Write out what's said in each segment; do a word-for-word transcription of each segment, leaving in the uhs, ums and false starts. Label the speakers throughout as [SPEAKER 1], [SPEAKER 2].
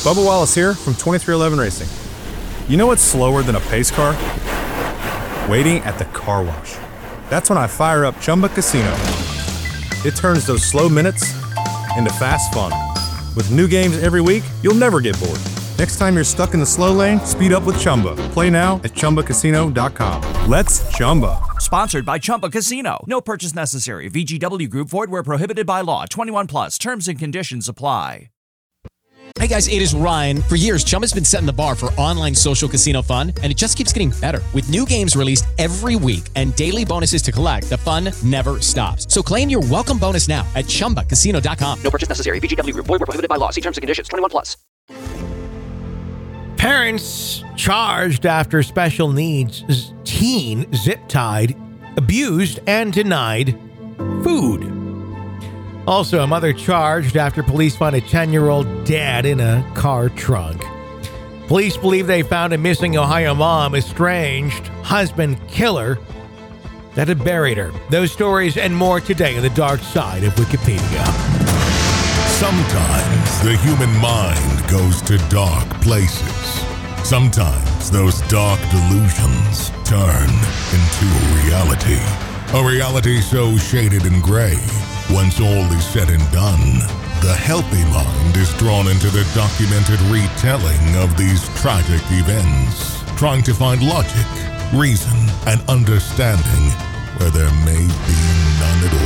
[SPEAKER 1] Bubba Wallace here from twenty-three eleven Racing. You know what's slower than a pace car? Waiting at the car wash. That's when I fire up Chumba Casino. It turns those slow minutes into fast fun. With new games every week, you'll never get bored. Next time you're stuck in the slow lane, speed up with Chumba. Play now at Chumba Casino dot com. Let's Chumba.
[SPEAKER 2] Sponsored by Chumba Casino. No purchase necessary. V G W Group. Void where prohibited by law. twenty-one plus. Terms and conditions apply.
[SPEAKER 3] Hey guys, it is Ryan. For years, Chumba's been setting the bar for online social casino fun, and it just keeps getting better. With new games released every week and daily bonuses to collect, the fun never stops. So claim your welcome bonus now at Chumba Casino dot com.
[SPEAKER 4] No purchase necessary. V G W Group. Void where prohibited by law. See terms and conditions. twenty-one plus.
[SPEAKER 5] Parents charged after special needs teen zip-tied, abused, and denied food. Also, a mother charged after police found a ten-year-old dead in a car trunk. Police believe they found a missing Ohio mom, estranged husband killer that had buried her. Those stories and more today on the dark side of Wikipedia.
[SPEAKER 6] Sometimes the human mind goes to dark places. Sometimes those dark delusions turn into a reality. A reality so shaded and gray, once all is said and done, the healthy mind is drawn into the documented retelling of these tragic events, trying to find logic, reason, and understanding where there may be none at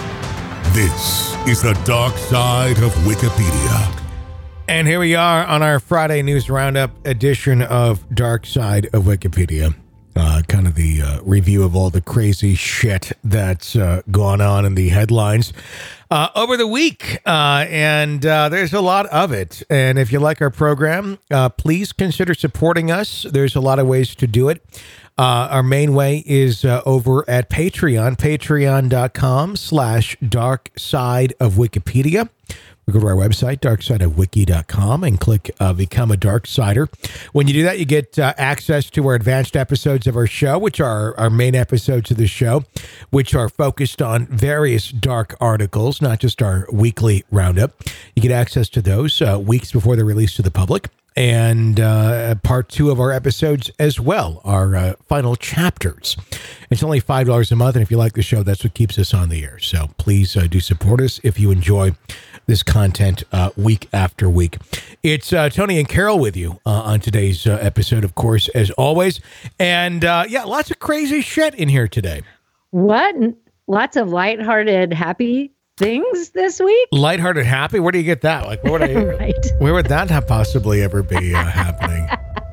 [SPEAKER 6] all. This is the dark side of Wikipedia.
[SPEAKER 5] And here we are on our Friday News Roundup edition of Dark Side of Wikipedia. Uh, kind of the uh, review of all the crazy shit that's uh, gone on in the headlines uh, over the week. Uh, and uh, there's a lot of it. And if you like our program, uh, please consider supporting us. There's a lot of ways to do it. Uh, our main way is uh, over at Patreon, patreon.com slash dark side of Wikipedia. We go to our website, dark side of wiki dot com, and click uh, Become a Darksider. When you do that, you get uh, access to our advanced episodes of our show, which are our main episodes of the show, which are focused on various dark articles, not just our weekly roundup. You get access to those uh, weeks before they're released to the public. And uh, part two of our episodes as well, our uh, final chapters. It's only five dollars a month, and if you like the show, that's what keeps us on the air. So please uh, do support us if you enjoy this content uh, week after week. It's uh, Tony and Carol with you uh, on today's uh, episode, of course, as always. And uh, yeah, lots of crazy shit in here today.
[SPEAKER 7] What? Lots of lighthearted, happy things this week?
[SPEAKER 5] Lighthearted, happy? Where do you get that? Like, where would, I,
[SPEAKER 7] right.
[SPEAKER 5] where would that have possibly ever be uh, happening?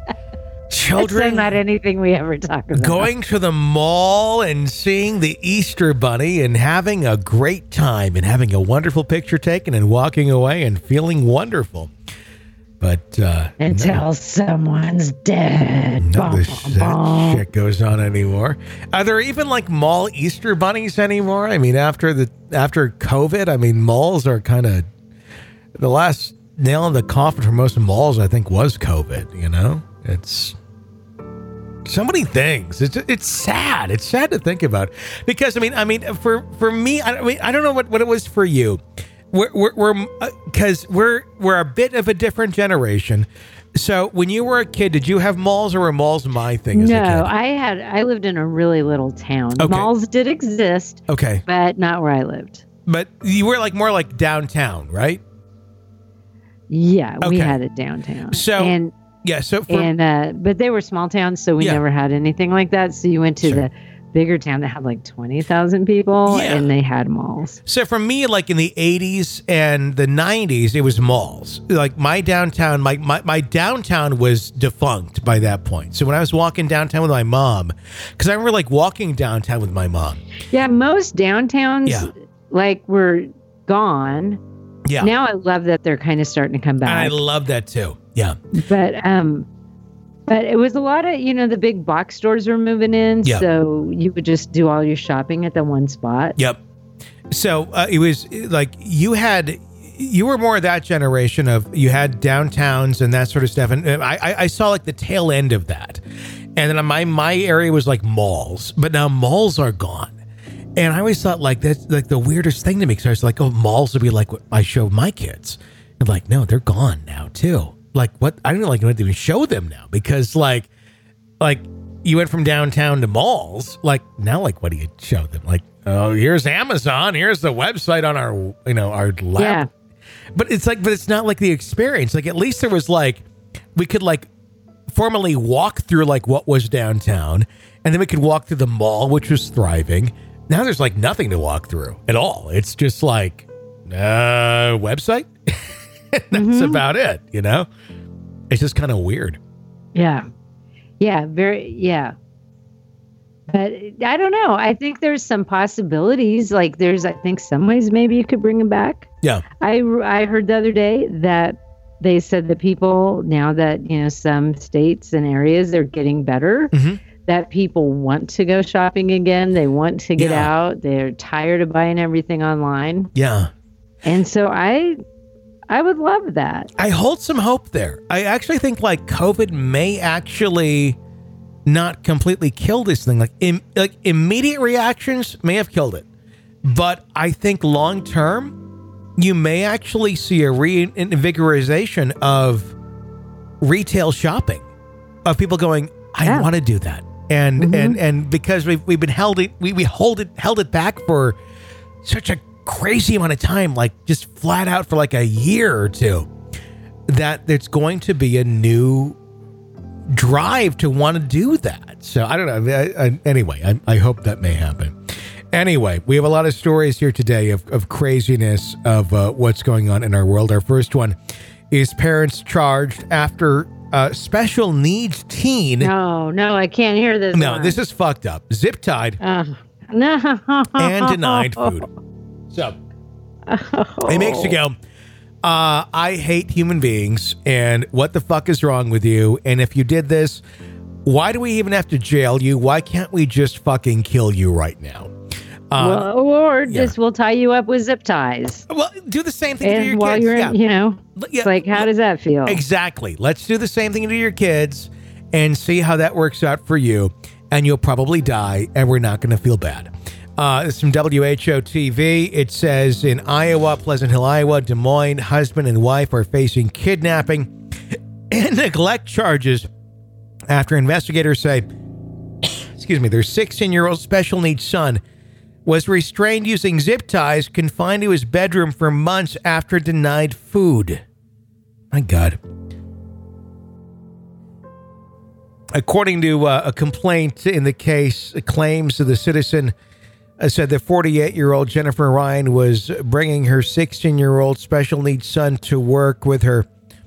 [SPEAKER 5] Children,
[SPEAKER 7] that's not anything we ever talk about.
[SPEAKER 5] Going to the mall and seeing the Easter Bunny and having a great time and having a wonderful picture taken and walking away and feeling wonderful. But uh,
[SPEAKER 7] until no, someone's dead.
[SPEAKER 5] No, this, that shit goes on anymore. Are there even like mall Easter bunnies anymore? I mean, after the after COVID, I mean, malls are kind of the last nail in the coffin for most malls. I think was COVID. You know, it's so many things. It's it's sad. It's sad to think about because I mean, I mean, for for me, I mean, I don't know what, what it was for you. We're we're because we're, we're we're a bit of a different generation. So when you were a kid, did you have malls, or were malls my thing? As
[SPEAKER 7] no,
[SPEAKER 5] a kid?
[SPEAKER 7] I had. I lived in a really little town.
[SPEAKER 5] Okay.
[SPEAKER 7] Malls did exist.
[SPEAKER 5] Okay,
[SPEAKER 7] but not where I lived.
[SPEAKER 5] But you were like more like downtown, right?
[SPEAKER 7] Yeah, we
[SPEAKER 5] okay.
[SPEAKER 7] had it downtown.
[SPEAKER 5] So
[SPEAKER 7] and
[SPEAKER 5] yeah, so for,
[SPEAKER 7] and uh, but they were small towns, so we
[SPEAKER 5] yeah.
[SPEAKER 7] never had anything like that. So you went to sure. the bigger town that had like twenty thousand people yeah. and they had malls.
[SPEAKER 5] So for me, like in the eighties and the nineties, it was malls. Like my downtown, my, my, my downtown was defunct by that point. So when I was walking downtown with my mom, because I remember like walking downtown with my mom.
[SPEAKER 7] Yeah, most downtowns
[SPEAKER 5] yeah.
[SPEAKER 7] like were gone.
[SPEAKER 5] Yeah.
[SPEAKER 7] Now I love that they're kind of starting to come back.
[SPEAKER 5] And I love that too. Yeah.
[SPEAKER 7] But, um, But it was a lot of, you know, the big box stores were moving in. Yep. So you would just do all your shopping at the one spot.
[SPEAKER 5] Yep. So uh, it was like you had, you were more of that generation of, you had downtowns and that sort of stuff. And I, I saw like the tail end of that. And then my, my area was like malls, but now malls are gone. And I always thought like that's like the weirdest thing to me. Because I was like, oh, malls would be like what I show my kids. And like, no, they're gone now too. like what? I don't like know what to even show them now because like, like you went from downtown to malls. Like now, like what do you show them? Like, oh, here's Amazon. Here's the website on our, you know, our lap.
[SPEAKER 7] Yeah.
[SPEAKER 5] But it's like, but it's not like the experience. Like at least there was like, we could like formally walk through like what was downtown, and then we could walk through the mall, which was thriving. Now there's like nothing to walk through at all. It's just like uh website. That's mm-hmm. about it, you know? It's just kind of weird.
[SPEAKER 7] Yeah. Yeah, very yeah. But I don't know. I think there's some possibilities. Like there's I think some ways maybe you could bring them back.
[SPEAKER 5] Yeah.
[SPEAKER 7] I I heard the other day that they said that people now that, you know, some states and areas are getting better. Mm-hmm. That people want to go shopping again. They want to get yeah. out. They're tired of buying everything online.
[SPEAKER 5] Yeah.
[SPEAKER 7] And so I I would love that.
[SPEAKER 5] I hold some hope there. I actually think like COVID may actually not completely kill this thing. Like, im- like immediate reactions may have killed it. But I think long term, you may actually see a reinvigorization of retail shopping, of people going, I yeah. want to do that. And mm-hmm. and and because we've we've been held it we we hold it held it back for such a crazy amount of time, like just flat out for like a year or two, that there's going to be a new drive to want to do that. So I don't know. I, I, anyway, I, I hope that may happen. Anyway, we have a lot of stories here today of, of craziness of uh, what's going on in our world. Our first one is parents charged after a special needs teen.
[SPEAKER 7] No, no, I can't hear this.
[SPEAKER 5] No,
[SPEAKER 7] one.
[SPEAKER 5] This is fucked up. Zip tied
[SPEAKER 7] uh, no.
[SPEAKER 5] and denied food. So, oh. It makes you go, uh, I hate human beings, and what the fuck is wrong with you? And if you did this, why do we even have to jail you? Why can't we just fucking kill you right now? Uh,
[SPEAKER 7] well, or
[SPEAKER 5] yeah.
[SPEAKER 7] just we'll tie you up with zip ties.
[SPEAKER 5] Well, do the same thing
[SPEAKER 7] and
[SPEAKER 5] to your
[SPEAKER 7] while
[SPEAKER 5] kids.
[SPEAKER 7] You're
[SPEAKER 5] yeah.
[SPEAKER 7] in, you know,
[SPEAKER 5] yeah.
[SPEAKER 7] It's like, how does that feel?
[SPEAKER 5] Exactly. Let's do the same thing to your kids and see how that works out for you. And you'll probably die, and we're not going to feel bad. Uh, this is from W H O T V. It says in Iowa, Pleasant Hill, Iowa, Des Moines, husband and wife are facing kidnapping and neglect charges after investigators say, excuse me, their sixteen-year-old special needs son was restrained using zip ties, confined to his bedroom for months after denied food. My God. According to uh, a complaint in the case, claims of the citizen uh, said that forty-eight-year-old Jennifer Ryan was bringing her sixteen-year-old special needs son to work with her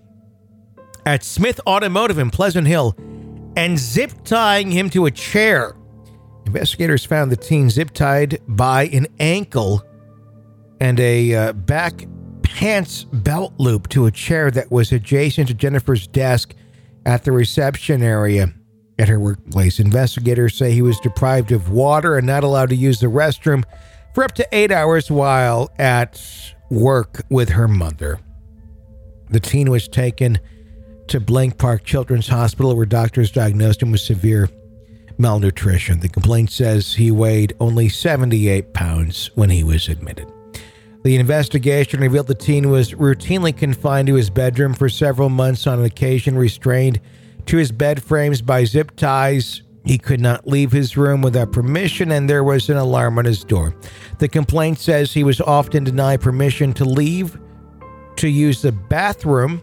[SPEAKER 5] at Smith Automotive in Pleasant Hill and zip tying him to a chair. Investigators found the teen zip-tied by an ankle and a uh, back pants belt loop to a chair that was adjacent to Jennifer's desk at the reception area at her workplace. Investigators say he was deprived of water and not allowed to use the restroom for up to eight hours while at work with her mother. The teen was taken to Blank Park Children's Hospital, where doctors diagnosed him with severe malnutrition. The complaint says he weighed only seventy-eight pounds when he was admitted. The investigation revealed the teen was routinely confined to his bedroom for several months, on occasion restrained to his bed frames by zip ties. He could not leave his room without permission, and there was an alarm on his door. The complaint says he was often denied permission to leave to use the bathroom,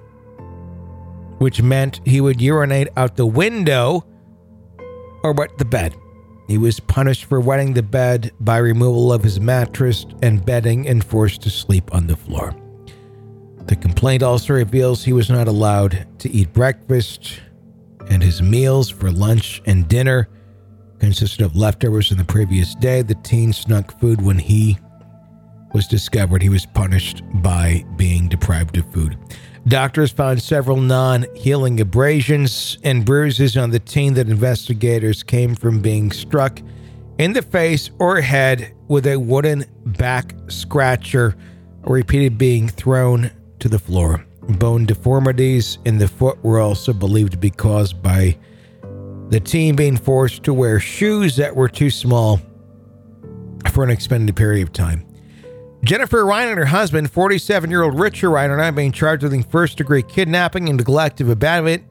[SPEAKER 5] which meant he would urinate out the window or wet the bed. He was punished for wetting the bed by removal of his mattress and bedding and forced to sleep on the floor. The complaint also reveals he was not allowed to eat breakfast, and his meals for lunch and dinner consisted of leftovers from the previous day. The teen snuck food when he was discovered. He was punished by being deprived of food. Doctors found several non-healing abrasions and bruises on the teen that investigators came from being struck in the face or head with a wooden back scratcher or repeated being thrown to the floor. Bone deformities in the foot were also believed to be caused by the teen being forced to wear shoes that were too small for an extended period of time. Jennifer Ryan and her husband, forty-seven-year-old Richard Ryan, are now being charged with first-degree kidnapping and neglect of abandonment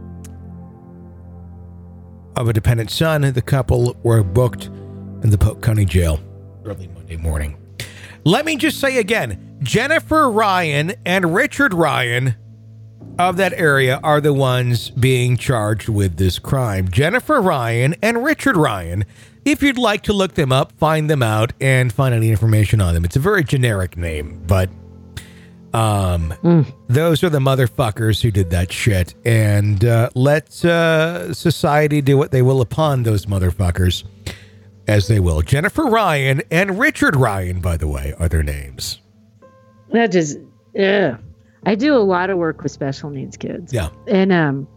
[SPEAKER 5] of a dependent son. The couple were booked in the Polk County Jail early Monday morning. Let me just say again, Jennifer Ryan and Richard Ryan of that area are the ones being charged with this crime. Jennifer Ryan and Richard Ryan. If you'd like to look them up, find them out, and find any information on them. It's a very generic name, but um, mm. those are the motherfuckers who did that shit. And uh, let uh, society do what they will upon those motherfuckers, as they will. Jennifer Ryan and Richard Ryan, by the way, are their names.
[SPEAKER 7] That just, yeah. I do a lot of work with special needs kids.
[SPEAKER 5] Yeah.
[SPEAKER 7] And, um,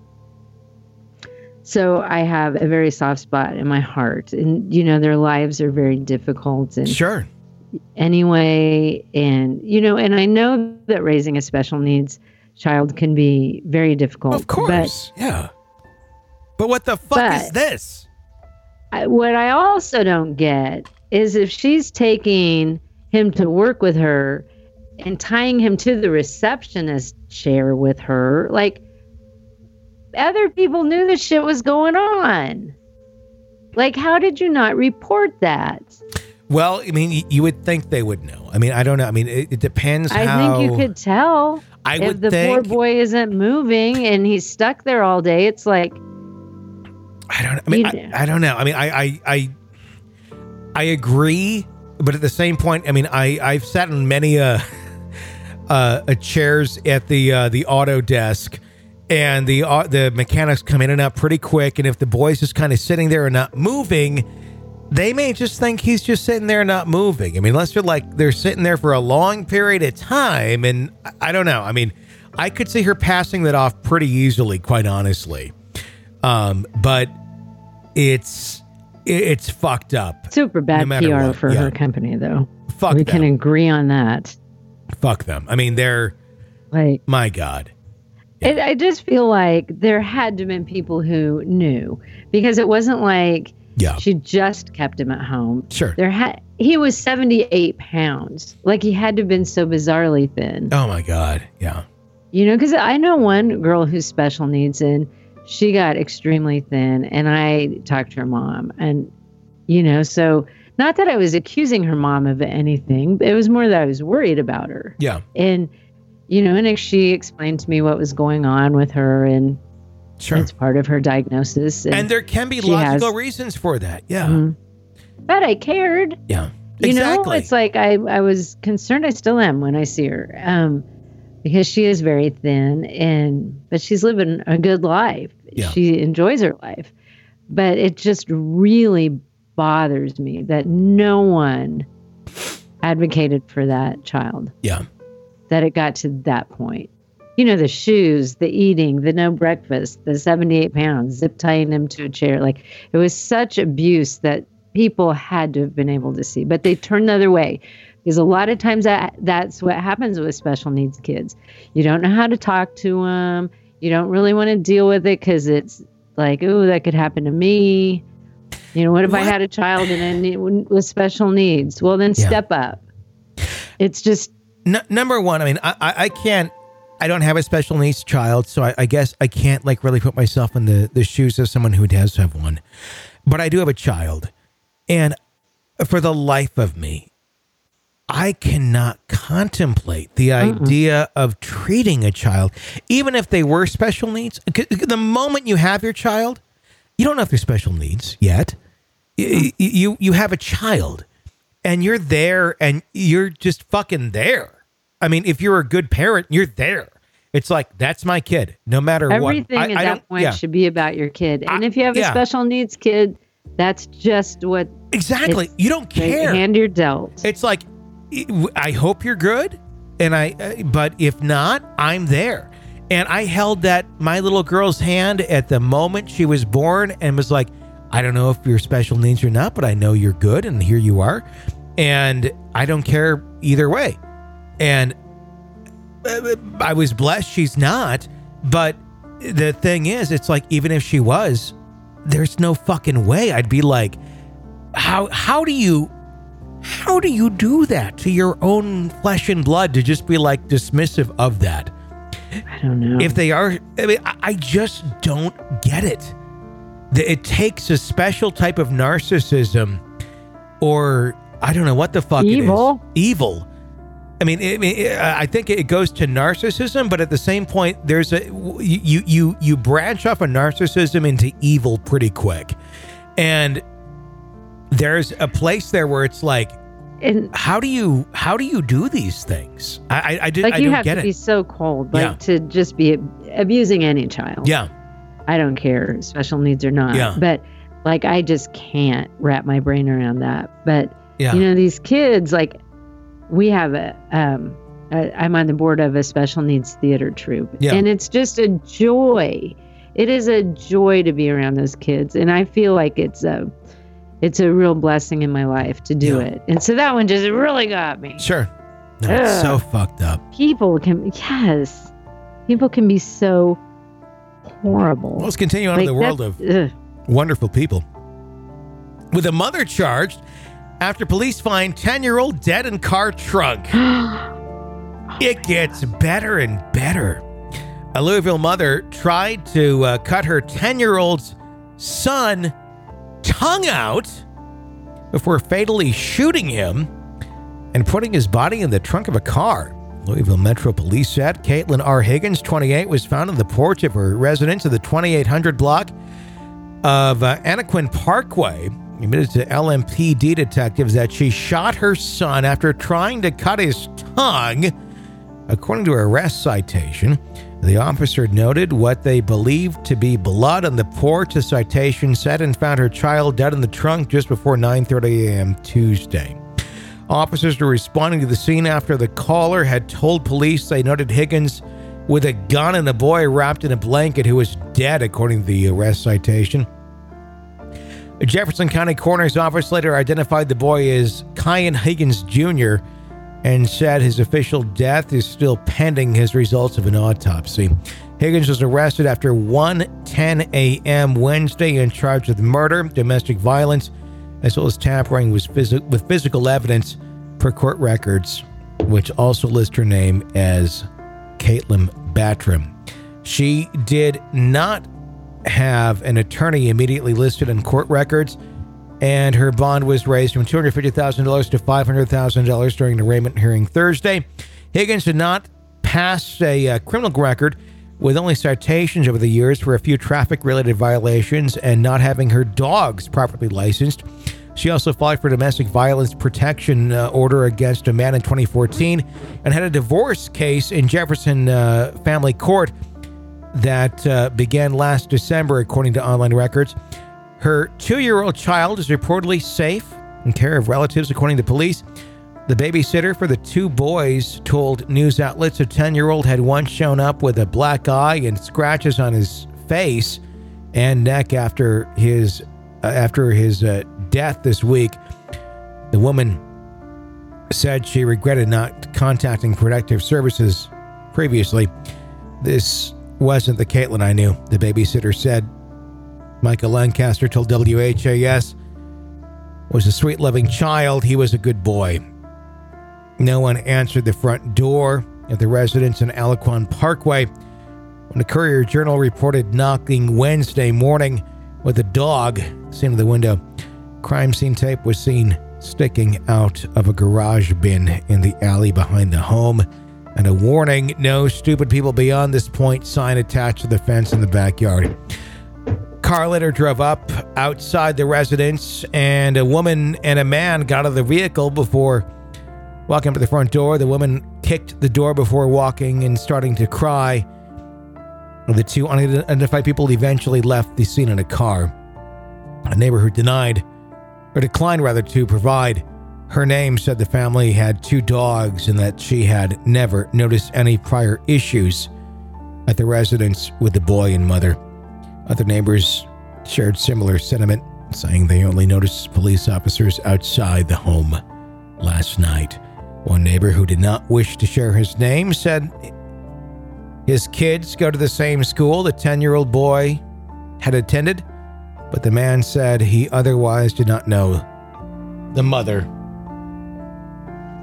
[SPEAKER 7] so I have a very soft spot in my heart, and you know their lives are very difficult. And
[SPEAKER 5] sure.
[SPEAKER 7] Anyway, and you know, and I know that raising a special needs child can be very difficult.
[SPEAKER 5] Of course, but, yeah. But what the fuck
[SPEAKER 7] but
[SPEAKER 5] is this?
[SPEAKER 7] I, what I also don't get is if she's taking him to work with her and tying him to the receptionist chair with her, like. Other people knew this shit was going on. Like, how did you not report that?
[SPEAKER 5] Well, I mean, you would think they would know. I mean, I don't know. I mean, it, it depends
[SPEAKER 7] I
[SPEAKER 5] how...
[SPEAKER 7] think you could tell.
[SPEAKER 5] I
[SPEAKER 7] if
[SPEAKER 5] would
[SPEAKER 7] the
[SPEAKER 5] think...
[SPEAKER 7] poor boy isn't moving and he's stuck there all day, it's like...
[SPEAKER 5] I don't I mean, I, I don't know. I mean, I, I, I, I agree, but at the same point, I mean, I, I've sat in many uh, uh, uh, chairs at the uh, the auto desk, and the uh, the mechanics come in and out pretty quick. And if the boy's just kind of sitting there and not moving, they may just think he's just sitting there and not moving. I mean, unless they're like they're sitting there for a long period of time. And I, I don't know. I mean, I could see her passing that off pretty easily, quite honestly. Um, but it's it's fucked up.
[SPEAKER 7] Super bad
[SPEAKER 5] no
[SPEAKER 7] P R
[SPEAKER 5] what.
[SPEAKER 7] for
[SPEAKER 5] yeah.
[SPEAKER 7] her company, though.
[SPEAKER 5] Fuck
[SPEAKER 7] we
[SPEAKER 5] them.
[SPEAKER 7] can agree on that.
[SPEAKER 5] Fuck them. I mean, they're
[SPEAKER 7] like,
[SPEAKER 5] my God.
[SPEAKER 7] Yeah. It, I just feel like there had to have been people who knew, because it wasn't like
[SPEAKER 5] yeah.
[SPEAKER 7] she just kept him at home.
[SPEAKER 5] Sure.
[SPEAKER 7] There had he was seventy-eight pounds. Like, he had to have been so bizarrely thin.
[SPEAKER 5] Oh my God. Yeah.
[SPEAKER 7] You know, because I know one girl who's special needs, and she got extremely thin, and I talked to her mom, and you know, so not that I was accusing her mom of anything, but it was more that I was worried about her.
[SPEAKER 5] Yeah.
[SPEAKER 7] And you know, and she explained to me what was going on with her, and
[SPEAKER 5] sure.
[SPEAKER 7] it's part of her diagnosis.
[SPEAKER 5] And, and there can be logical has, reasons for that. Yeah.
[SPEAKER 7] Mm-hmm. But I cared.
[SPEAKER 5] Yeah.
[SPEAKER 7] You
[SPEAKER 5] exactly.
[SPEAKER 7] know, it's like I, I was concerned. I still am when I see her, um, because she is very thin, and but she's living a good life.
[SPEAKER 5] Yeah.
[SPEAKER 7] She enjoys her life. But it just really bothers me that no one advocated for that child.
[SPEAKER 5] Yeah.
[SPEAKER 7] That it got to that point. You know, the shoes, the eating, the no breakfast, the seventy-eight pounds, zip tying him to a chair. Like, it was such abuse that people had to have been able to see, but they turned the other way, because a lot of times that that's what happens with special needs kids. You don't know how to talk to them. You don't really want to deal with it because it's like, oh, that could happen to me. You know, what if what? I had a child and I with special needs? Well, then yeah. step up. It's just,
[SPEAKER 5] N- number one, I mean, I, I, I can't, I don't have a special needs child, so I, I guess I can't like really put myself in the, the shoes of someone who does have one. But I do have a child. And for the life of me, I cannot contemplate the Mm-mm. idea of treating a child, even if they were special needs. The moment you have your child, you don't know if they're special needs yet. You, you, you have a child, and you're there, and you're just fucking there. I mean, if you're a good parent, you're there. It's like, that's my kid, no matter
[SPEAKER 7] Everything
[SPEAKER 5] what.
[SPEAKER 7] Everything at
[SPEAKER 5] I,
[SPEAKER 7] that
[SPEAKER 5] I
[SPEAKER 7] point
[SPEAKER 5] yeah.
[SPEAKER 7] should be about your kid. And I, if you have
[SPEAKER 5] yeah.
[SPEAKER 7] a special needs kid, that's just what...
[SPEAKER 5] Exactly. You don't care.
[SPEAKER 7] Hand you're dealt.
[SPEAKER 5] It's like, I hope you're good, and I. Uh, but if not, I'm there. And I held that my little girl's hand at the moment she was born, and was like, I don't know if you're special needs or not, but I know you're good, and here you are, and I don't care either way. And I was blessed she's not, but the thing is, it's like, even if she was, there's no fucking way I'd be like, how how do you How do you do that to your own flesh and blood, to just be like dismissive of that?
[SPEAKER 7] I don't know.
[SPEAKER 5] If they are, I mean, I I just don't get it. The- It takes a special type of narcissism, or I don't know what the fuck
[SPEAKER 7] Evil.
[SPEAKER 5] it is. Evil. I mean, I mean, it- I think it goes to narcissism, but at the same point, there's a you you you branch off of narcissism into evil pretty quick, and there's a place there where it's like,
[SPEAKER 7] and
[SPEAKER 5] how do you how do you do these things? I I, I, did,
[SPEAKER 7] like
[SPEAKER 5] I
[SPEAKER 7] you
[SPEAKER 5] don't
[SPEAKER 7] have
[SPEAKER 5] get
[SPEAKER 7] to
[SPEAKER 5] it.
[SPEAKER 7] be so cold, like
[SPEAKER 5] Yeah.
[SPEAKER 7] to just be abusing any child.
[SPEAKER 5] Yeah,
[SPEAKER 7] I don't care, special needs or not.
[SPEAKER 5] Yeah.
[SPEAKER 7] But like, I just can't wrap my brain around that. But
[SPEAKER 5] yeah,
[SPEAKER 7] you know, these kids, like, we have a, um, a, I'm on the board of a special needs theater troupe,
[SPEAKER 5] Yeah.
[SPEAKER 7] and it's just a joy. It is a joy to be around those kids, and I feel like it's a, it's a real blessing in my life to do
[SPEAKER 5] Yeah.
[SPEAKER 7] it. And so that one just really got me.
[SPEAKER 5] sure. No, it's
[SPEAKER 7] Ugh.
[SPEAKER 5] so fucked up.
[SPEAKER 7] People can, yes, people can be so horrible.
[SPEAKER 5] Let's continue on in the world of
[SPEAKER 7] that's- ugh.
[SPEAKER 5] wonderful people. With a mother charged after police find ten-year-old dead in car trunk. It gets better and better. A Louisville mother tried to uh, cut her ten-year-old's son tongue out before fatally shooting him and putting his body in the trunk of a car. Louisville Metro Police said Caitlin R. Higgins, twenty-eight, was found on the porch of her residence in the twenty-eight hundred block of uh, Anaquin Parkway. Admitted to L M P D detectives that she shot her son after trying to cut his tongue. According to her arrest citation, the officer noted what they believed to be blood on the porch. The citation said and found her child dead in the trunk just before nine thirty a.m. Tuesday. Officers were responding to the scene after the caller had told police they noted Higgins with a gun and a boy wrapped in a blanket who was dead, according to the arrest citation. The Jefferson County Coroner's Office later identified the boy as Kyan Higgins Junior and said his official death is still pending his results of an autopsy. Higgins was arrested after one ten a.m. Wednesday and charged with murder, domestic violence, as well as tampering with, phys- with physical evidence per court records, which also list her name as Caitlin Battram. She did not have an attorney immediately listed in court records, and her bond was raised from two hundred fifty thousand dollars to five hundred thousand dollars during the arraignment hearing Thursday. Higgins did not pass a uh, criminal record, with only citations over the years for a few traffic-related violations and not having her dogs properly licensed. She also filed for domestic violence protection uh, order against a man in twenty fourteen and had a divorce case in Jefferson uh, Family Court that uh, began last December, according to online records. Her two-year-old child is reportedly safe in care of relatives, according to police. The babysitter for the two boys told news outlets a ten-year-old had once shown up with a black eye and scratches on his face and neck after his uh, after his uh, death this week. The woman said she regretted not contacting Protective Services previously. This wasn't the Caitlin I knew, the babysitter said. Michael Lancaster told W H A S, was a sweet, loving child. He was a good boy. No one answered the front door of the residence in Anaquin Parkway when the Courier Journal reported knocking Wednesday morning with a dog seen in the window. Crime scene tape was seen sticking out of a garage bin in the alley behind the home, and a warning, no stupid people beyond this point sign attached to the fence in the backyard. Car later drove up outside the residence, and a woman and a man got out of the vehicle before walking up to the front door. The woman kicked the door before walking and starting to cry. The two unidentified people eventually left the scene in a car. A neighbor who denied, or declined rather, to provide her name said the family had two dogs and that she had never noticed any prior issues at the residence with the boy and mother. Other neighbors shared similar sentiment, saying they only noticed police officers outside the home last night. One neighbor who did not wish to share his name said his kids go to the same school the ten-year-old boy had attended, but the man said he otherwise did not know the mother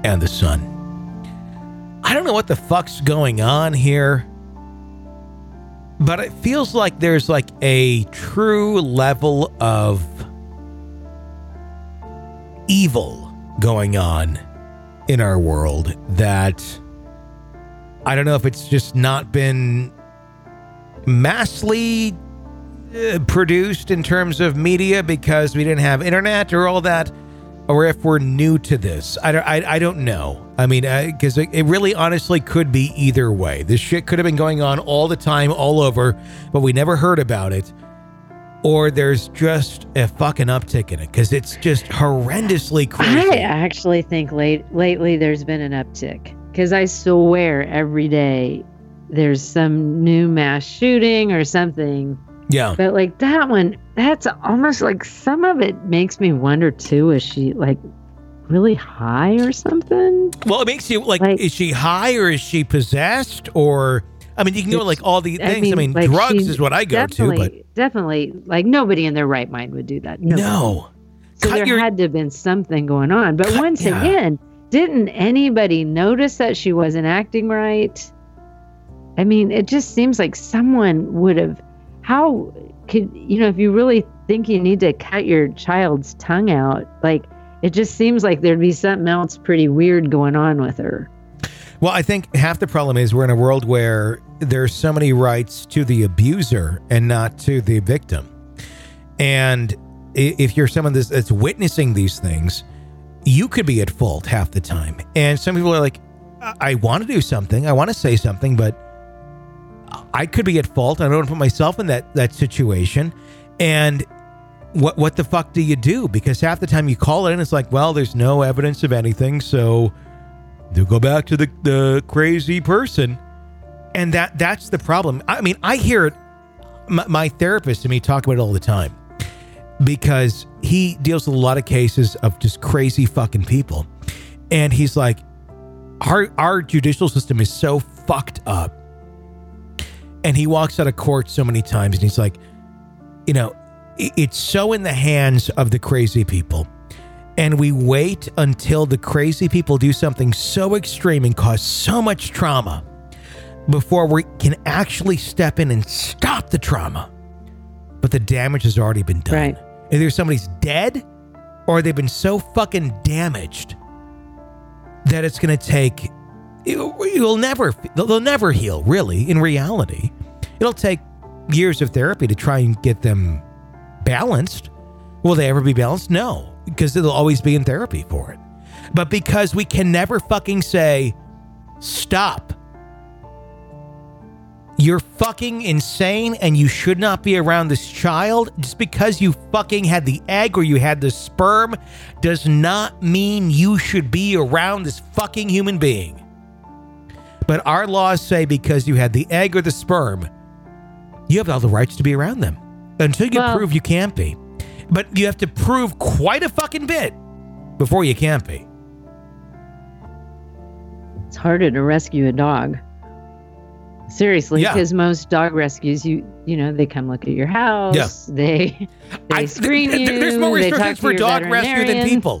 [SPEAKER 5] and the sun. I don't know what the fuck's going on here, but it feels like there's like a true level of evil going on in our world that I don't know if it's just not been massively uh, produced in terms of media because we didn't have internet or all that, or if we're new to this. I don't, I, I don't know. I mean, because uh, it, it really honestly could be either way. This shit could have been going on all the time, all over, but we never heard about it. Or there's just a fucking uptick in it because it's just horrendously crazy.
[SPEAKER 7] I actually think late lately there's been an uptick because I swear every day there's some new mass shooting or something.
[SPEAKER 5] Yeah.
[SPEAKER 7] But like that one, that's almost like some of it makes me wonder too, is she like really high or something?
[SPEAKER 5] Well, it makes you like,
[SPEAKER 7] like
[SPEAKER 5] is she high or is she possessed? Or, I mean, you can go like all the things. I mean, I mean
[SPEAKER 7] like
[SPEAKER 5] drugs is what I go to, but
[SPEAKER 7] definitely like nobody in their right mind would do that. Nobody.
[SPEAKER 5] No.
[SPEAKER 7] So
[SPEAKER 5] Cut
[SPEAKER 7] there
[SPEAKER 5] your-
[SPEAKER 7] had to have been something going on. But
[SPEAKER 5] Cut-
[SPEAKER 7] once
[SPEAKER 5] yeah.
[SPEAKER 7] again, didn't anybody notice that she wasn't acting right? I mean, it just seems like someone would have. How could, you know, if you really think you need to cut your child's tongue out, like, it just seems like there'd be something else pretty weird going on with her.
[SPEAKER 5] Well, I think half the problem is we're in a world where there's so many rights to the abuser and not to the victim. And i- if you're someone that's, that's witnessing these things, you could be at fault half the time. And some people are like, I, I want to do something. I want to say something, but I could be at fault. I don't want to put myself in that, that situation. And what what the fuck do you do? Because half the time you call it in, it's like, well, there's no evidence of anything, so they'll go back to the, the crazy person. And that that's the problem. I mean, I hear it. My, my therapist and me talk about it all the time because he deals with a lot of cases of just crazy fucking people. And he's like, our our judicial system is so fucked up. And he walks out of court so many times and he's like, you know, it's so in the hands of the crazy people. And we wait until the crazy people do something so extreme and cause so much trauma before we can actually step in and stop the trauma. But the damage has already been done.
[SPEAKER 7] Right.
[SPEAKER 5] Either somebody's dead or they've been so fucking damaged that it's going to take... It'll never, they'll never heal, really, in reality. It'll take years of therapy to try and get them balanced. Will they ever be balanced? No, because they'll always be in therapy for it. But because we can never fucking say, stop. You're fucking insane and you should not be around this child. Just because you fucking had the egg or you had the sperm does not mean you should be around this fucking human being. But our laws say because you had the egg or the sperm, you have all the rights to be around them until you
[SPEAKER 7] Well,
[SPEAKER 5] prove you can't be. But you have to prove quite a fucking bit before you can't be.
[SPEAKER 7] It's harder to rescue a dog. Seriously,
[SPEAKER 5] Yeah.
[SPEAKER 7] because most dog rescues, you you know, they come look at your house.
[SPEAKER 5] Yeah.
[SPEAKER 7] They they
[SPEAKER 5] I-
[SPEAKER 7] screen
[SPEAKER 5] th-
[SPEAKER 7] you.
[SPEAKER 5] th- There's more
[SPEAKER 7] they talk
[SPEAKER 5] restrictions
[SPEAKER 7] to
[SPEAKER 5] for
[SPEAKER 7] your
[SPEAKER 5] dog rescue than
[SPEAKER 7] veterinarian.
[SPEAKER 5] people.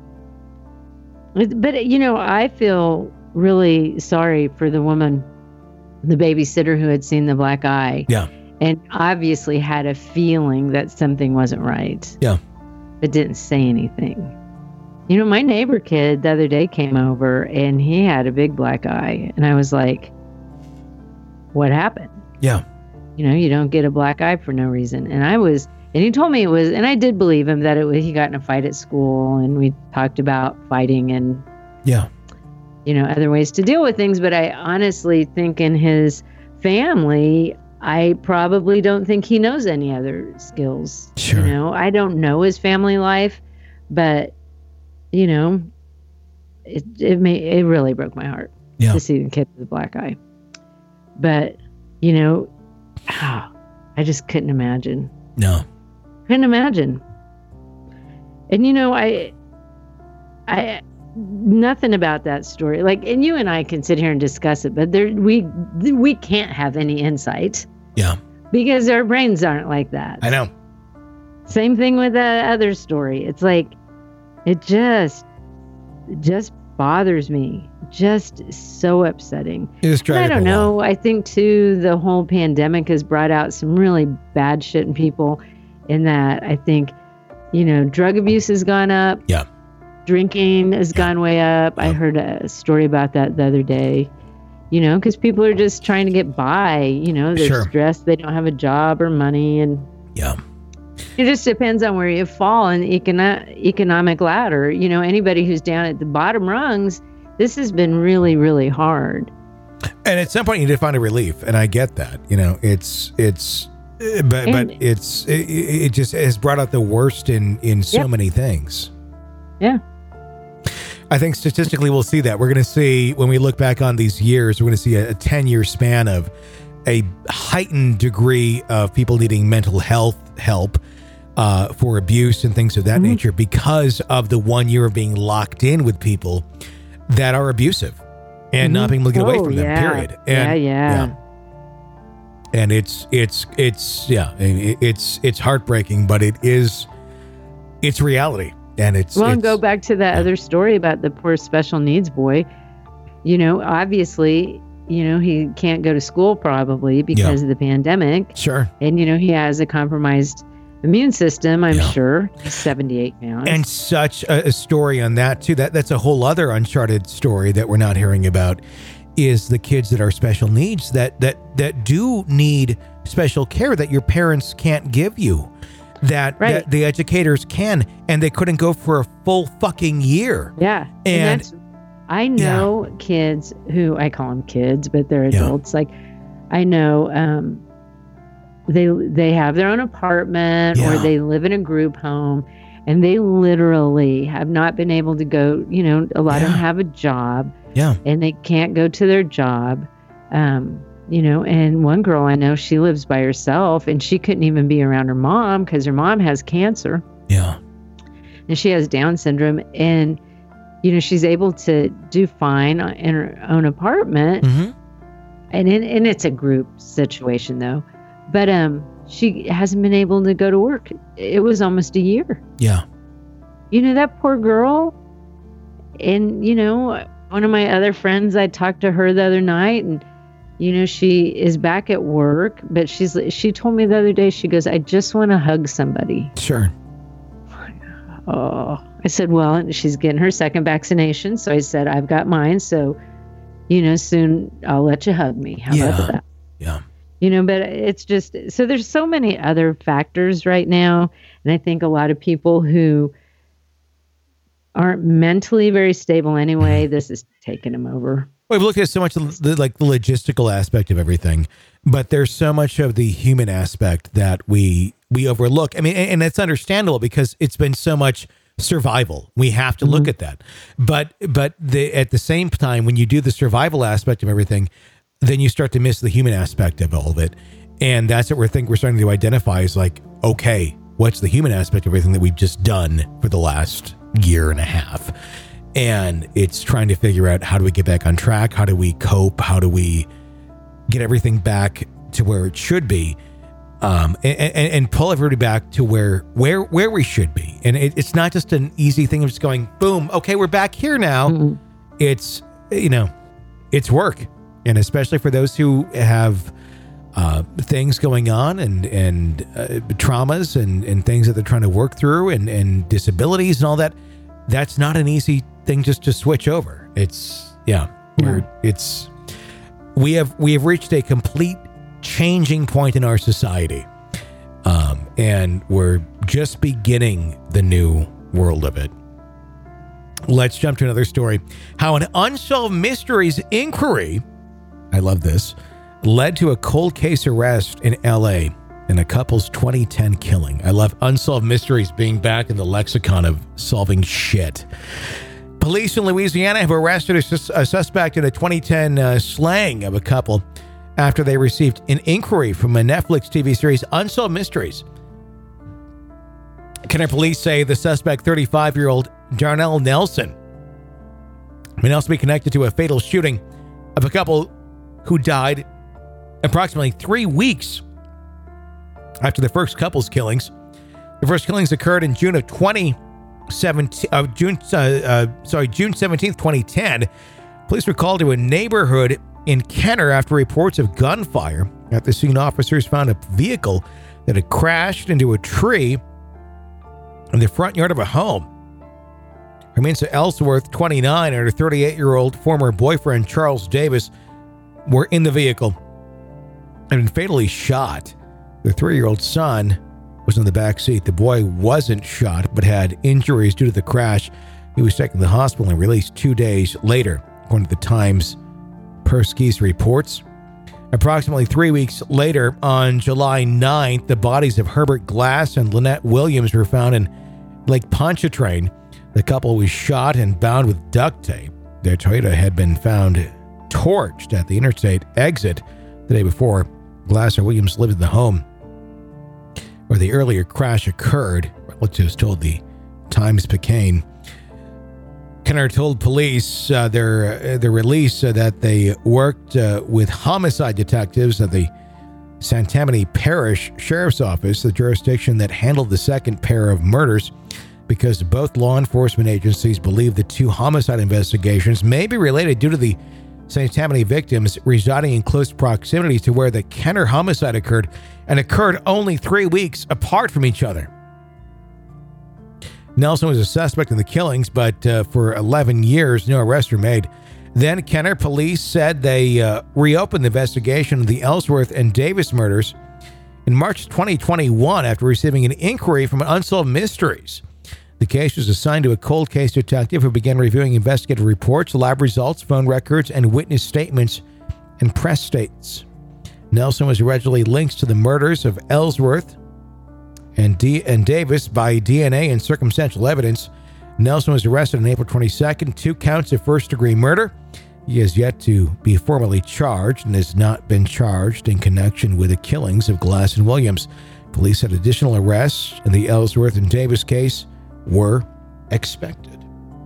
[SPEAKER 7] But, you know, I feel really sorry for the woman, the babysitter who had seen the black eye.
[SPEAKER 5] Yeah.
[SPEAKER 7] And obviously had a feeling that something wasn't right.
[SPEAKER 5] Yeah.
[SPEAKER 7] But didn't say anything. You know, my neighbor kid the other day came over and he had a big black eye. And I was like, what happened?
[SPEAKER 5] Yeah.
[SPEAKER 7] You know, you don't get a black eye for no reason. And I was, and he told me it was, and I did believe him that it was, he got in a fight at school and we talked about fighting and,
[SPEAKER 5] Yeah.
[SPEAKER 7] you know, other ways to deal with things. But I honestly think in his family, I probably don't think he knows any other skills.
[SPEAKER 5] Sure.
[SPEAKER 7] You know, I don't know his family life, but, you know, it it may, it really broke my heart
[SPEAKER 5] Yeah.
[SPEAKER 7] to see the kid with a black eye. But, you know, ah, I just couldn't imagine.
[SPEAKER 5] No.
[SPEAKER 7] Couldn't imagine. And, you know, I, I, nothing about that story. Like, and you and I can sit here and discuss it, but there, we, we can't have any insight
[SPEAKER 5] Yeah.
[SPEAKER 7] because our brains aren't like that.
[SPEAKER 5] I know.
[SPEAKER 7] Same thing with the other story. It's like, it just, just bothers me. Just so upsetting.
[SPEAKER 5] Just
[SPEAKER 7] And I don't
[SPEAKER 5] drag it
[SPEAKER 7] know.
[SPEAKER 5] along.
[SPEAKER 7] I think too the whole pandemic has brought out some really bad shit in people. In that, I think, you know, drug abuse has gone up.
[SPEAKER 5] Yeah.
[SPEAKER 7] Drinking has gone way up. I heard a story about that the other day. You know, because people are just trying to get by. You know, they're
[SPEAKER 5] Sure.
[SPEAKER 7] stressed. They don't have a job or money, and
[SPEAKER 5] Yeah.
[SPEAKER 7] it just depends on where you fall in the econo- economic ladder. You know, anybody who's down at the bottom rungs, this has been really, really hard.
[SPEAKER 5] And at some point you need to find a relief, and I get that. You know, it's it's, uh, but but
[SPEAKER 7] And-
[SPEAKER 5] it's it, it just has brought out the worst in in so
[SPEAKER 7] Yep.
[SPEAKER 5] many things.
[SPEAKER 7] Yeah.
[SPEAKER 5] I think statistically we'll see that. We're going to see when we look back on these years, we're going to see a ten year span of a heightened degree of people needing mental health help uh, for abuse and things of that
[SPEAKER 7] Mm-hmm.
[SPEAKER 5] nature because of the one year of being locked in with people that are abusive and not being able to get away
[SPEAKER 7] Oh,
[SPEAKER 5] from them.
[SPEAKER 7] yeah.
[SPEAKER 5] Period.
[SPEAKER 7] Yeah,
[SPEAKER 5] And,
[SPEAKER 7] yeah.
[SPEAKER 5] And it's it's it's yeah, it- it's it's heartbreaking, but it is it's reality, and it's
[SPEAKER 7] Well, and
[SPEAKER 5] it's,
[SPEAKER 7] go back to that other story about the poor special needs boy. You know, obviously, you know, he can't go to school probably because of the pandemic.
[SPEAKER 5] Sure.
[SPEAKER 7] And, you know, he has a compromised immune system, I'm
[SPEAKER 5] Yeah.
[SPEAKER 7] sure. He's seventy-eight pounds.
[SPEAKER 5] And such a, a story on that too. That that's a whole other uncharted story that we're not hearing about. Is the kids that are special needs that that that do need special care that your parents can't give you, that,
[SPEAKER 7] Right.
[SPEAKER 5] that the educators can, and they couldn't go for a full fucking year.
[SPEAKER 7] yeah.
[SPEAKER 5] And-
[SPEAKER 7] that's, I know kids who, I call them kids, but they're adults. Like, I know um, they they have their own apartment
[SPEAKER 5] Yeah.
[SPEAKER 7] or they live in a group home, and they literally have not been able to go, you know, a lot of
[SPEAKER 5] Yeah.
[SPEAKER 7] them have a job.
[SPEAKER 5] Yeah.
[SPEAKER 7] And they can't go to their job. Um, you know, and one girl I know, she lives by herself and she couldn't even be around her mom because her mom has cancer
[SPEAKER 5] Yeah.
[SPEAKER 7] and she has Down syndrome. And, you know, she's able to do fine in her own apartment.
[SPEAKER 5] Mm-hmm.
[SPEAKER 7] And, in, and it's a group situation though. But um, she hasn't been able to go to work. It was almost a year.
[SPEAKER 5] Yeah.
[SPEAKER 7] You know, that poor girl. And, you know, one of my other friends, I talked to her the other night and, you know, she is back at work, but she's, she told me the other day, she goes, I just want to hug somebody.
[SPEAKER 5] Sure.
[SPEAKER 7] Oh, I said, well, and she's getting her second vaccination. So I said, I've got mine. So, you know, soon I'll let you hug me. How
[SPEAKER 5] Yeah.
[SPEAKER 7] about that?
[SPEAKER 5] Yeah.
[SPEAKER 7] You know, but it's just, so there's so many other factors right now. And I think a lot of people who aren't mentally very stable anyway, this is taking them over.
[SPEAKER 5] We've looked at so much of the, like the logistical aspect of everything, but there's so much of the human aspect that we we overlook. I mean, and, and it's understandable because it's been so much survival. We have to
[SPEAKER 7] Mm-hmm.
[SPEAKER 5] look at that. But but the, at the same time, when you do the survival aspect of everything, then you start to miss the human aspect of all of it. And that's what we're think we're starting to identify as like, okay, what's the human aspect of everything that we've just done for the last year and a half? And it's trying to figure out, how do we get back on track? How do we cope? How do we get everything back to where it should be? Um, and, and, and pull everybody back to where where where we should be. And it, it's not just an easy thing of just going, boom, okay, we're back here now.
[SPEAKER 7] Mm-hmm.
[SPEAKER 5] It's, you know, it's work. And especially for those who have uh, things going on and, and uh, traumas and, and things that they're trying to work through and, and disabilities and all that, that's not an easy thing just to switch over. It's, yeah, we're, it's, we have, we have reached a complete changing point in our society. Um, and we're just beginning the new world of it. Let's jump to another story. How an unsolved mysteries inquiry, I love this, led to a cold case arrest in L A in a couple's twenty ten killing. I love unsolved mysteries being back in the lexicon of solving shit. Police in Louisiana have arrested a, sus- a suspect in a twenty ten uh, slaying of a couple after they received an inquiry from a Netflix T V series, Unsolved Mysteries. Kenner police say the suspect, thirty-five-year-old Darnell Nelson, may also be connected to a fatal shooting of a couple who died approximately three weeks after the first couple's killings. The first killings occurred in June of twenty seventeenth, uh, June, uh, uh, sorry, June seventeenth, twenty ten, police were called to a neighborhood in Kenner after reports of gunfire. At the scene, officers found a vehicle that had crashed into a tree in the front yard of a home. Herminsa Ellsworth, twenty-nine, and her thirty-eight-year-old former boyfriend, Charles Davis, were in the vehicle and been fatally shot. Their three-year-old son was in the back seat. The boy wasn't shot, but had injuries due to the crash. He was taken to the hospital and released two days later, according to the Times Perskis reports. Approximately three weeks later, on July ninth, the bodies of Herbert Glass and Lynette Williams were found in Lake Pontchartrain. The couple was shot and bound with duct tape. Their Toyota had been found torched at the interstate exit the day before. Glass and Williams lived in the home where the earlier crash occurred, relatives told the Times-Picayune. Kenner told police uh, their uh, their release uh, that they worked uh, with homicide detectives at the Santamini Parish Sheriff's Office, the jurisdiction that handled the second pair of murders, because both law enforcement agencies believe the two homicide investigations may be related due to the Saint Tammany victims residing in close proximity to where the Kenner homicide occurred, and occurred only three weeks apart from each other. Nelson was a suspect in the killings, but uh, for eleven years, no arrests were made. Then Kenner police said they uh, reopened the investigation of the Ellsworth and Davis murders in March twenty twenty-one after receiving an inquiry from Unsolved Mysteries. The case was assigned to a cold case detective who began reviewing investigative reports, lab results, phone records, and witness statements and press statements. Nelson was originally linked to the murders of Ellsworth and, D- and Davis by D N A and circumstantial evidence. Nelson was arrested on April twenty-second, two counts of first-degree murder. He has yet to be formally charged and has not been charged in connection with the killings of Glass and Williams. Police said additional arrests in the Ellsworth and Davis case were expected.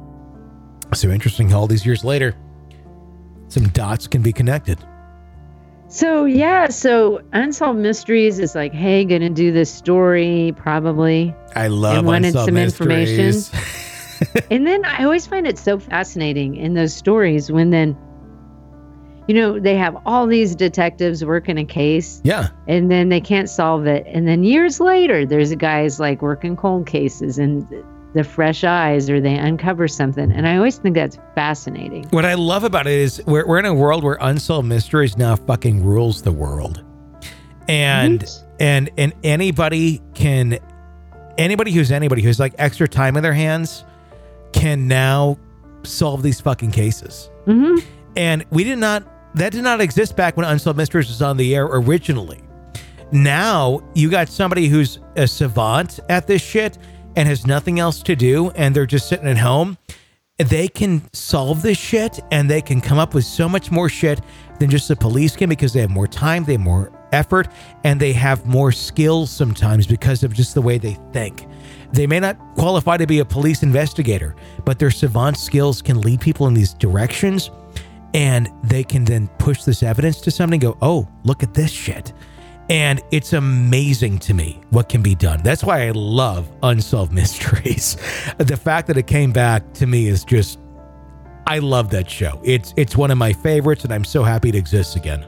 [SPEAKER 5] So interesting how all these years later, some dots can be connected.
[SPEAKER 7] So, yeah, so Unsolved Mysteries is like, hey, gonna do this story, probably.
[SPEAKER 5] I love
[SPEAKER 7] and wanted
[SPEAKER 5] Unsolved
[SPEAKER 7] some
[SPEAKER 5] Mysteries.
[SPEAKER 7] information. And then I always find it so fascinating in those stories when then, you know, they have all these detectives working a case.
[SPEAKER 5] Yeah.
[SPEAKER 7] And then they can't solve it. And then years later, there's guys like working cold cases and the fresh eyes, or they uncover something. And I always think that's fascinating.
[SPEAKER 5] What I love about it is we're, we're in a world where Unsolved Mysteries now fucking rules the world. And,
[SPEAKER 7] Right.
[SPEAKER 5] and, and anybody can, anybody who's anybody who's like extra time in their hands can now solve these fucking cases.
[SPEAKER 7] Mm-hmm.
[SPEAKER 5] And we did not, that did not exist back when Unsolved Mysteries was on the air originally. Now you got somebody who's a savant at this shit and has nothing else to do, and they're just sitting at home. They can solve this shit, and they can come up with so much more shit than just the police can, because they have more time, they have more effort, and they have more skills sometimes because of just the way they think. They may not qualify to be a police investigator, but their savant skills can lead people in these directions, and they can then push this evidence to somebody and go, oh, look at this shit. And it's amazing to me what can be done. That's why I love Unsolved Mysteries. The fact that it came back to me is just, I love that show. It's it's one of my favorites, and I'm so happy it exists again.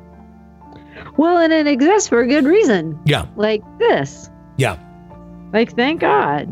[SPEAKER 7] Well, and it exists for a good reason.
[SPEAKER 5] Yeah.
[SPEAKER 7] Like this.
[SPEAKER 5] Yeah.
[SPEAKER 7] Like, thank God.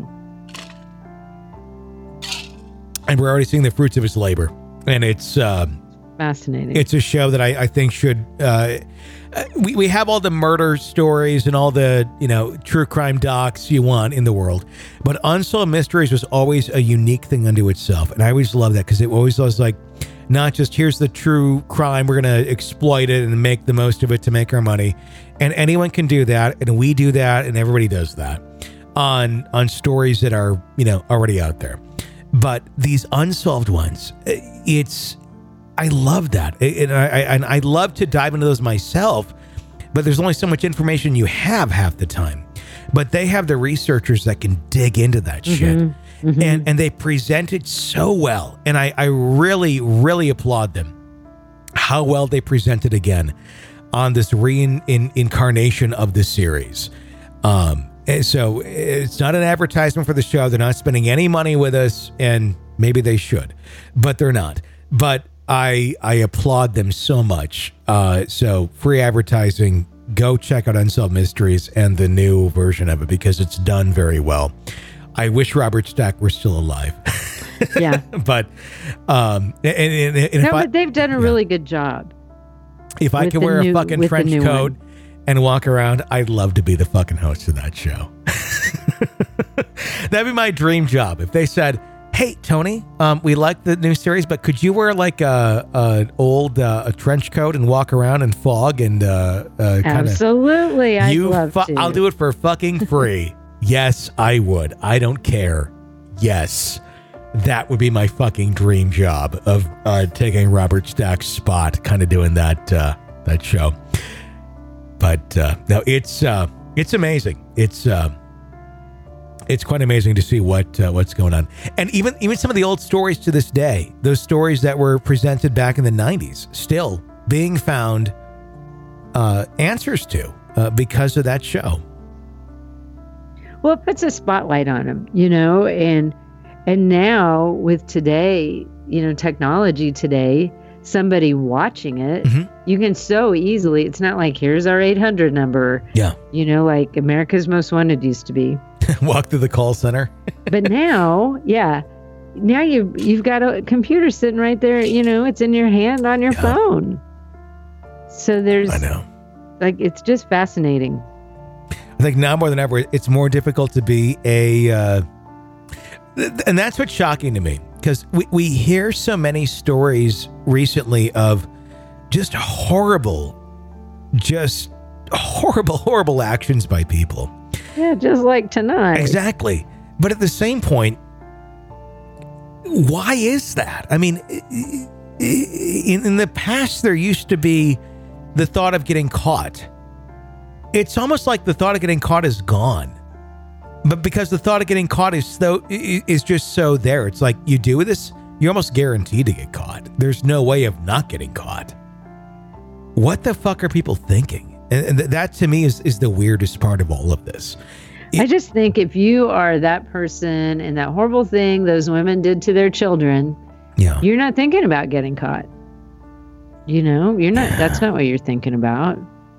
[SPEAKER 5] And we're already seeing the fruits of his labor. And it's uh,
[SPEAKER 7] Fascinating.
[SPEAKER 5] it's a show that I, I think should... Uh, we, we have all the murder stories and all the, you know, true crime docs you want in the world. But Unsolved Mysteries was always a unique thing unto itself. And I always love that because it always was like, not just here's the true crime, we're going to exploit it and make the most of it to make our money. And anyone can do that. And we do that. And everybody does that on on stories that are, you know, already out there. But these unsolved ones, it's... I love that. And I, I, and I love to dive into those myself, but there's only so much information you have half the time. But they have the researchers that can dig into that mm-hmm. shit. Mm-hmm. And and they present it so well. And I, I really, really applaud them. How well they present it again on this reincarnation of the series. Um, And so it's not an advertisement for the show. They're not spending any money with us, and maybe they should, but they're not. But I I applaud them so much. Uh, so free advertising. Go check out Unsolved Mysteries and the new version of it because it's done very well. I wish Robert Stack were still alive.
[SPEAKER 7] Yeah,
[SPEAKER 5] but um, and, and, and
[SPEAKER 7] no,
[SPEAKER 5] if I,
[SPEAKER 7] but they've done a
[SPEAKER 5] yeah.
[SPEAKER 7] really good job.
[SPEAKER 5] If I
[SPEAKER 7] with
[SPEAKER 5] could
[SPEAKER 7] the
[SPEAKER 5] wear
[SPEAKER 7] new-
[SPEAKER 5] a fucking
[SPEAKER 7] with the
[SPEAKER 5] trench
[SPEAKER 7] new
[SPEAKER 5] coat
[SPEAKER 7] one.
[SPEAKER 5] and walk around, I'd love to be the fucking host of that show. That'd be my dream job. If they said, "Hey, Tony, um, we like the new series, but could you wear like a, a an old uh, a trench coat and walk around in fog and uh, uh, kind of
[SPEAKER 7] Absolutely, I'd
[SPEAKER 5] you?
[SPEAKER 7] love
[SPEAKER 5] Fu-
[SPEAKER 7] to.
[SPEAKER 5] I'll do it for fucking free." Yes, I would. I don't care. Yes, that would be my fucking dream job of uh, taking Robert Stack's spot, kind of doing that uh, that show. But uh, no, it's uh, it's amazing. It's uh, it's quite amazing to see what uh, what's going on, and even even some of the old stories to this day, those stories that were presented back in the nineties, still being found uh, answers to uh, because of that show.
[SPEAKER 7] Well, it puts a spotlight on them, you know, and and now with today, you know, technology today, somebody watching it,
[SPEAKER 5] Mhm.
[SPEAKER 7] you can so easily. It's not like here's our eight hundred number,
[SPEAKER 5] Yeah,
[SPEAKER 7] you know, like America's Most Wanted used to be.
[SPEAKER 5] walk through the call center.
[SPEAKER 7] But now, yeah, now you you've got a computer sitting right there. You know, it's in your hand on your
[SPEAKER 5] Yeah.
[SPEAKER 7] phone. So there's
[SPEAKER 5] I know.
[SPEAKER 7] like it's just fascinating.
[SPEAKER 5] I think now more than ever, it's more difficult to be a, uh, th- and that's what's shocking to me because we, we hear so many stories recently of just horrible, just horrible, horrible actions by people.
[SPEAKER 7] Yeah, just like tonight.
[SPEAKER 5] Exactly. But at the same point, why is that? I mean, in, in the past, there used to be the thought of getting caught. It's almost like the thought of getting caught is gone. But because the thought of getting caught is so is just so there, it's like you do this, you're almost guaranteed to get caught. There's no way of not getting caught. What the fuck are people thinking? And that to me is, is the weirdest part of all of this.
[SPEAKER 7] I just think if you are that person and that horrible thing those women did to their children,
[SPEAKER 5] Yeah.
[SPEAKER 7] you're not thinking about getting caught. You know, you're not, that's not what you're thinking about.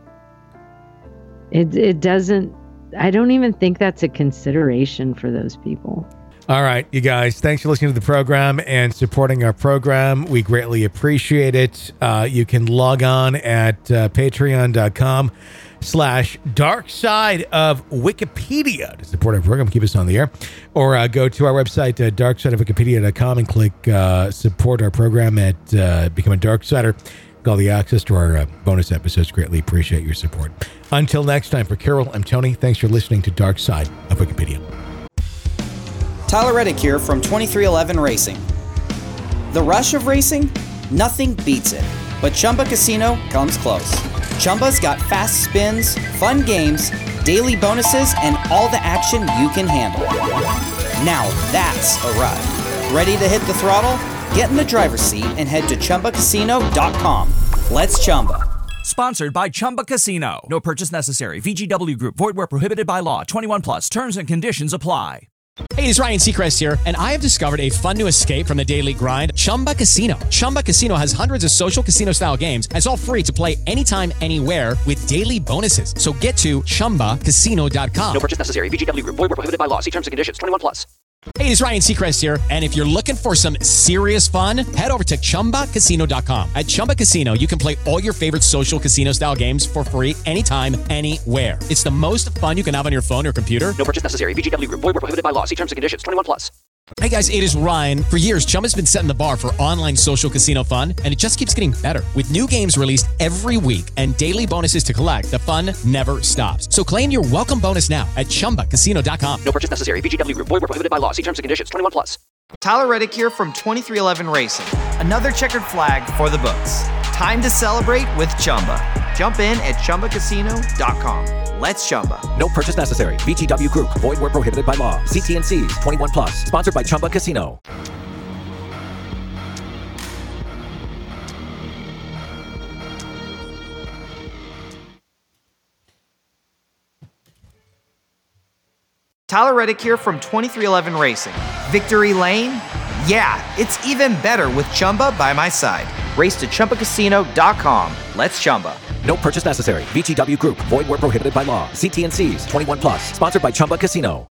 [SPEAKER 7] It it doesn't, I don't even think that's a consideration for those people.
[SPEAKER 5] All right, you guys, thanks for listening to the program and supporting our program. We greatly appreciate it. Uh, you can log on at uh, patreon.com slash dark side of Wikipedia to support our program, keep us on the air, or uh, go to our website, uh, dark side of wikipedia dot com, and click uh, support our program at uh, Become a Darksider. All the access to our uh, bonus episodes. Greatly appreciate your support. Until next time, for Carol, I'm Tony. Thanks for listening to Dark Side of Wikipedia.
[SPEAKER 8] Tyler Reddick here from twenty-three eleven Racing. The rush of racing? Nothing beats it. But Chumba Casino comes close. Chumba's got fast spins, fun games, daily bonuses, and all the action you can handle. Now that's a ride. Ready to hit the throttle? Get in the driver's seat and head to Chumba Casino dot com. Let's Chumba.
[SPEAKER 2] Sponsored by Chumba Casino. No purchase necessary. V G W Group. Void where prohibited by law. twenty-one plus. Terms and conditions apply.
[SPEAKER 3] Hey, it's Ryan Seacrest here, and I have discovered a fun new escape from the daily grind, Chumba Casino. Chumba Casino has hundreds of social casino-style games, and it's all free to play anytime, anywhere with daily bonuses. So get to Chumba Casino dot com.
[SPEAKER 4] No purchase necessary. V G W Group. Void where prohibited by law. See terms and conditions. twenty-one plus.
[SPEAKER 3] Hey, it's Ryan Seacrest here, and if you're looking for some serious fun, head over to Chumba Casino dot com. At Chumba Casino, you can play all your favorite social casino-style games for free anytime, anywhere. It's the most fun you can have on your phone or computer.
[SPEAKER 4] No purchase necessary. V G W Group. Void where prohibited by law. See terms and conditions. twenty-one plus.
[SPEAKER 3] Hey guys, it is Ryan. For years, Chumba's been setting the bar for online social casino fun, and it just keeps getting better. With new games released every week and daily bonuses to collect, the fun never stops. So claim your welcome bonus now at Chumba Casino dot com.
[SPEAKER 4] No purchase necessary. V G W Group. Void where prohibited by law. See terms and conditions. twenty-one plus.
[SPEAKER 8] Tyler Reddick here from twenty-three eleven Racing. Another checkered flag for the books. Time to celebrate with Chumba. Jump in at Chumba Casino dot com. Let's Chumba.
[SPEAKER 4] No purchase necessary. V G W Group. Void where prohibited by law. See T N Cs. twenty-one plus. Sponsored by Chumba Casino.
[SPEAKER 9] Tyler Reddick here from twenty-three eleven Racing. Victory Lane? Yeah, it's even better with Chumba by my side. Race to Chumba Casino dot com. Let's Chumba.
[SPEAKER 4] No purchase necessary. V G W Group. Void where prohibited by law. See T and C's. twenty-one plus. Sponsored by Chumba Casino.